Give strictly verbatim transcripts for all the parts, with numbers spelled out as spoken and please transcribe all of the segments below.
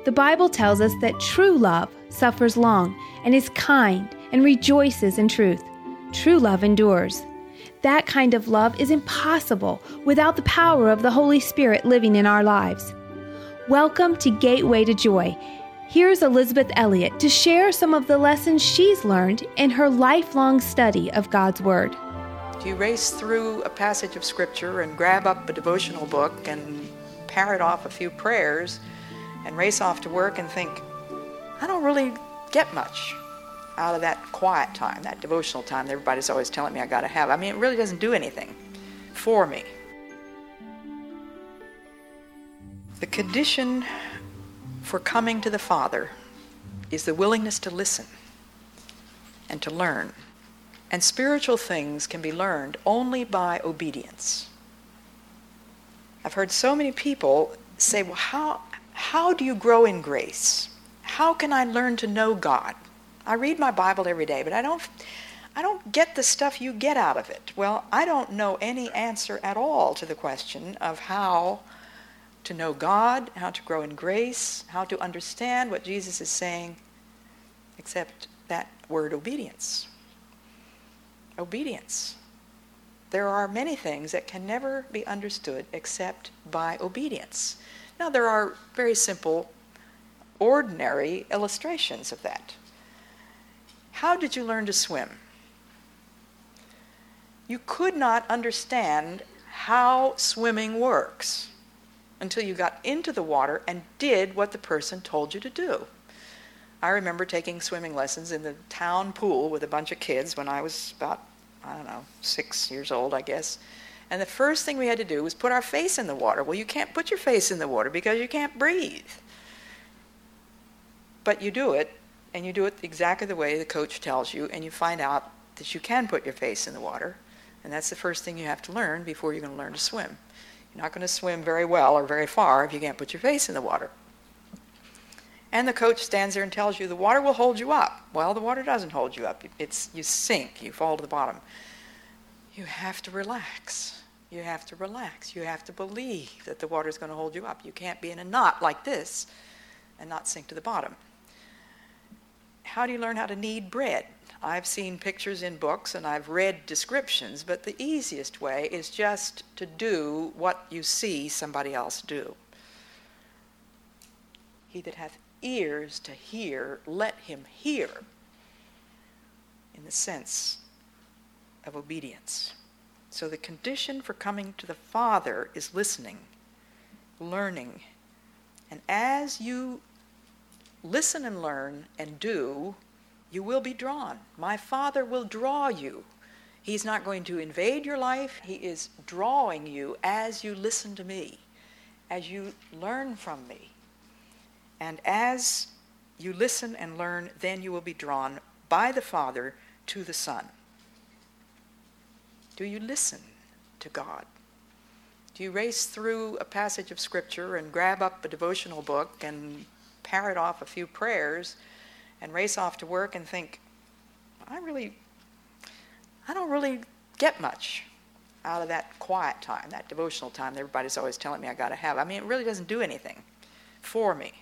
The Bible tells us that true love suffers long and is kind and rejoices in truth. True love endures. That kind of love is impossible without the power of the Holy Spirit living in our lives. Welcome to Gateway to Joy. Here's Elizabeth Elliot to share some of the lessons she's learned in her lifelong study of God's Word. Do you race through a passage of Scripture and grab up a devotional book and parrot off a few prayers and race off to work and think, I don't really get much out of that quiet time, that devotional time that everybody's always telling me I got to have. I mean, it really doesn't do anything for me. The condition for coming to the Father is the willingness to listen and to learn. And spiritual things can be learned only by obedience. I've heard so many people say, well, how, how do you grow in grace? How can I learn to know God? I read my Bible every day, but I don't, I don't get the stuff you get out of it. Well, I don't know any answer at all to the question of how to know God, how to grow in grace, how to understand what Jesus is saying, except that word obedience. Obedience. There are many things that can never be understood except by obedience. Now, there are very simple, ordinary illustrations of that. How did you learn to swim? You could not understand how swimming works until you got into the water and did what the person told you to do. I remember taking swimming lessons in the town pool with a bunch of kids when I was about, I don't know, six years old, I guess. And the first thing we had to do was put our face in the water. Well, you can't put your face in the water because you can't breathe. But you do it, and you do it exactly the way the coach tells you, and you find out that you can put your face in the water. And that's the first thing you have to learn before you're going to learn to swim. You're not going to swim very well or very far if you can't put your face in the water. And the coach stands there and tells you the water will hold you up. Well, the water doesn't hold you up. It's, you sink. You fall to the bottom. You have to relax. You have to relax. You have to believe that the water is going to hold you up. You can't be in a knot like this and not sink to the bottom. How do you learn how to knead bread? I've seen pictures in books and I've read descriptions, but the easiest way is just to do what you see somebody else do. He that hath ears to hear, let him hear, in the sense of obedience. So the condition for coming to the Father is listening, learning, and as you listen and learn and do, you will be drawn. My Father will draw you. He's not going to invade your life. He is drawing you as you listen to me, as you learn from me. And as you listen and learn, then you will be drawn by the Father to the Son. Do you listen to God? Do you race through a passage of Scripture and grab up a devotional book and parrot off a few prayers and race off to work and think, I really, I don't really get much out of that quiet time, that devotional time that everybody's always telling me I got to have. I mean, it really doesn't do anything for me.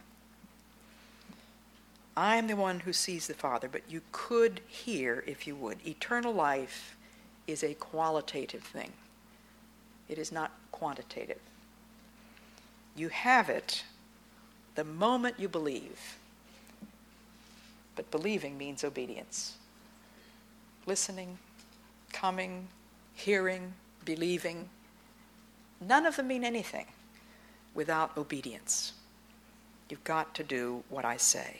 I am the one who sees the Father, but you could hear, if you would, eternal life is a qualitative thing. It is not quantitative. You have it the moment you believe. But believing means obedience. Listening, coming, hearing, believing, none of them mean anything without obedience. You've got to do what I say.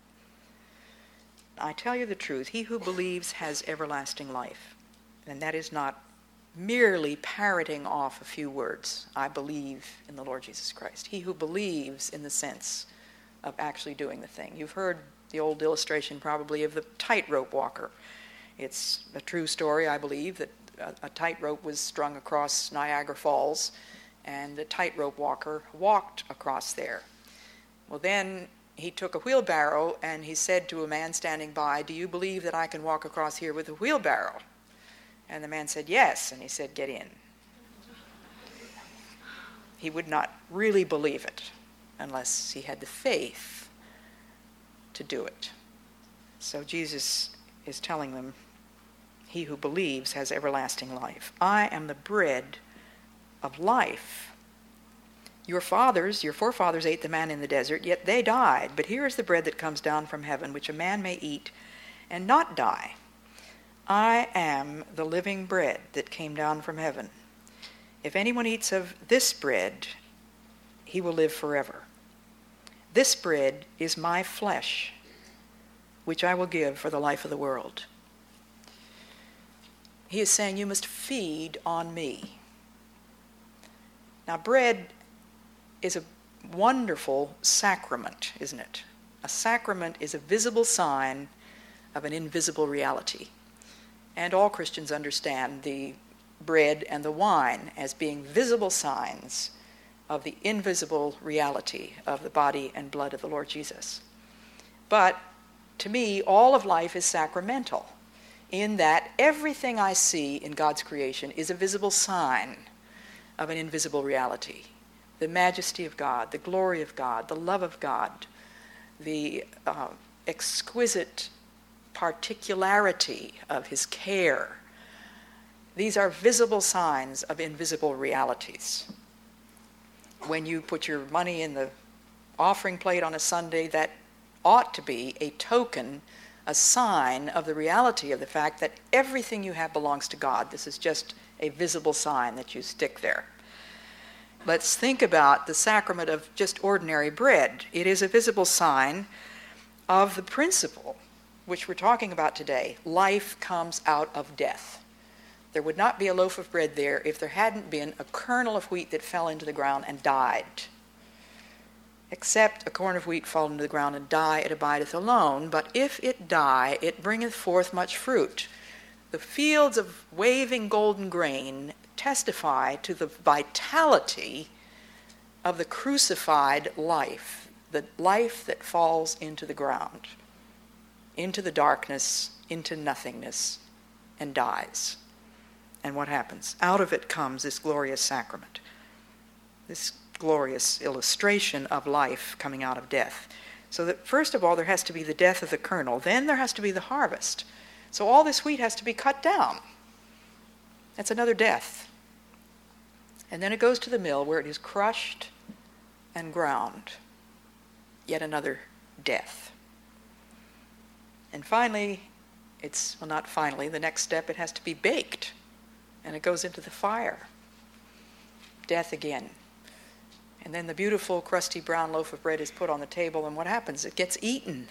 I tell you the truth, he who believes has everlasting life. And that is not merely parroting off a few words. I believe in the Lord Jesus Christ. He who believes in the sense of actually doing the thing. You've heard the old illustration probably of the tightrope walker. It's a true story, I believe, that a, a tightrope was strung across Niagara Falls, and the tightrope walker walked across there. Well, then he took a wheelbarrow and he said to a man standing by, "Do you believe that I can walk across here with a wheelbarrow?" And the man said, "Yes." And he said, "Get in." He would not really believe it. unless he had the faith to do it. So Jesus is telling them, he who believes has everlasting life. I am the bread of life. Your fathers, your forefathers ate the manna in the desert, yet they died. But here is the bread that comes down from heaven, which a man may eat and not die. I am the living bread that came down from heaven. If anyone eats of this bread, he will live forever. This bread is my flesh, which I will give for the life of the world. He is saying, you must feed on me. Now, bread is a wonderful sacrament, isn't it? A sacrament is a visible sign of an invisible reality. And all Christians understand the bread and the wine as being visible signs of the invisible reality of the body and blood of the Lord Jesus. But to me, all of life is sacramental, in that everything I see in God's creation is a visible sign of an invisible reality. The majesty of God, the glory of God, the love of God, the uh, exquisite particularity of his care. These are visible signs of invisible realities. When you put your money in the offering plate on a Sunday, that ought to be a token, a sign of the reality of the fact that everything you have belongs to God. This is just a visible sign that you stick there. Let's think about the sacrament of just ordinary bread. It is a visible sign of the principle which we're talking about today. Life comes out of death. There would not be a loaf of bread there if there hadn't been a kernel of wheat that fell into the ground and died. Except a corn of wheat fall into the ground and die, it abideth alone. But if it die, it bringeth forth much fruit. The fields of waving golden grain testify to the vitality of the crucified life, the life that falls into the ground, into the darkness, into nothingness, and dies. And what happens? Out of it comes this glorious sacrament, this glorious illustration of life coming out of death. So that first of all, there has to be the death of the kernel. Then there has to be the harvest. So all this wheat has to be cut down. That's another death. And then it goes to the mill where it is crushed and ground. Yet another death. And finally, it's, well, not finally, the next step, it has to be baked. And it goes into the fire. Death again. And then the beautiful crusty brown loaf of bread is put on the table, and what happens? It gets eaten.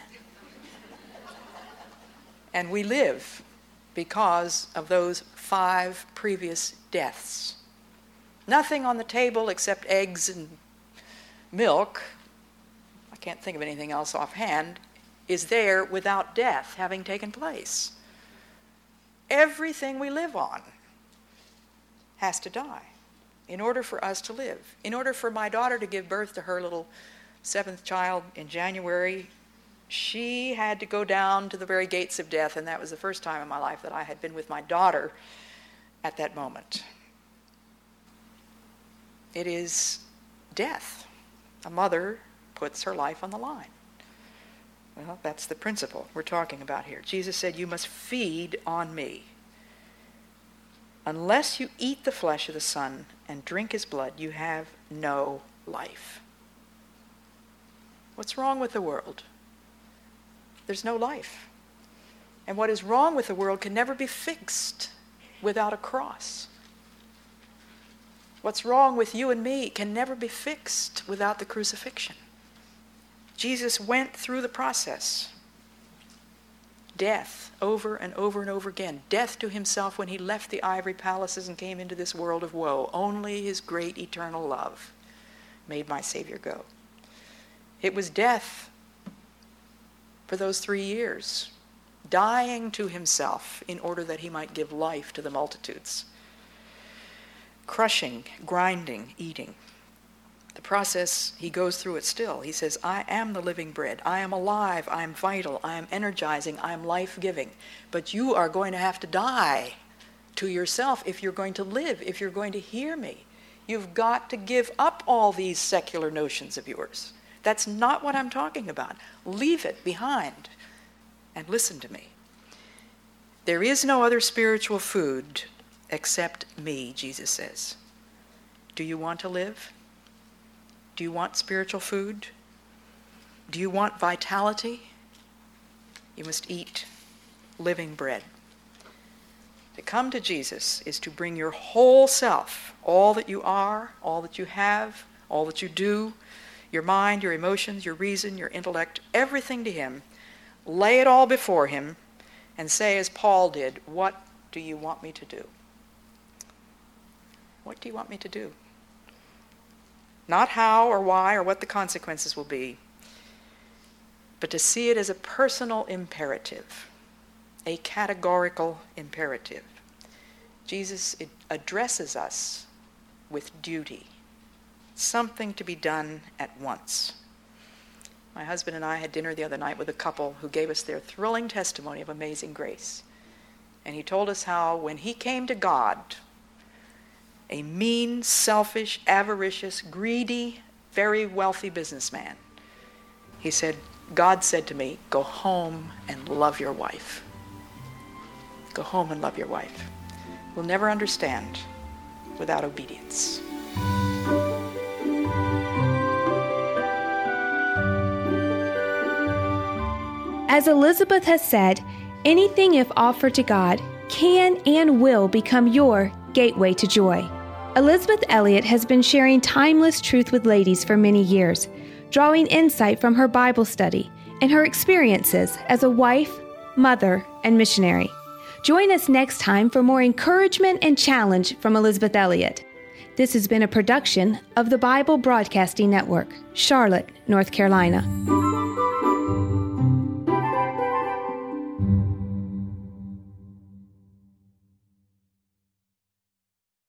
And we live because of those five previous deaths. Nothing on the table except eggs and milk, I can't think of anything else offhand, is there without death having taken place. Everything we live on has to die in order for us to live. In order for my daughter to give birth to her little seventh child in January, she had to go down to the very gates of death, and that was the first time in my life that I had been with my daughter at that moment. It is death. A mother puts her life on the line. Well, that's the principle we're talking about here. Jesus said, you must feed on me. Unless you eat the flesh of the Son and drink his blood, you have no life. What's wrong with the world? There's no life. And what is wrong with the world can never be fixed without a cross. What's wrong with you and me can never be fixed without the crucifixion. Jesus went through the process. Death over and over and over again. Death to himself when he left the ivory palaces and came into this world of woe. Only his great eternal love made my Savior go. It was death for those three years, dying to himself in order that he might give life to the multitudes. Crushing, grinding, eating. The process, he goes through it still. He says, I am the living bread. I am alive. I am vital. I am energizing. I am life-giving. But you are going to have to die to yourself if you're going to live, if you're going to hear me. You've got to give up all these secular notions of yours. That's not what I'm talking about. Leave it behind and listen to me. There is no other spiritual food except me, Jesus says. Do you want to live? Do you want spiritual food? Do you want vitality? You must eat living bread. To come to Jesus is to bring your whole self, all that you are, all that you have, all that you do, your mind, your emotions, your reason, your intellect, everything to him, lay it all before him, and say as Paul did, what do you want me to do? What do you want me to do? Not how or why or what the consequences will be, but to see it as a personal imperative, a categorical imperative. Jesus addresses us with duty, something to be done at once. My husband and I had dinner the other night with a couple who gave us their thrilling testimony of amazing grace. And he told us how when he came to God, a mean, selfish, avaricious, greedy, very wealthy businessman, he said, God said to me, go home and love your wife. Go home and love your wife. We'll never understand without obedience. As Elizabeth has said, anything if offered to God can and will become your gateway to joy. Elizabeth Elliot has been sharing timeless truth with ladies for many years, drawing insight from her Bible study and her experiences as a wife, mother, and missionary. Join us next time for more encouragement and challenge from Elizabeth Elliot. This has been a production of the Bible Broadcasting Network, Charlotte, North Carolina.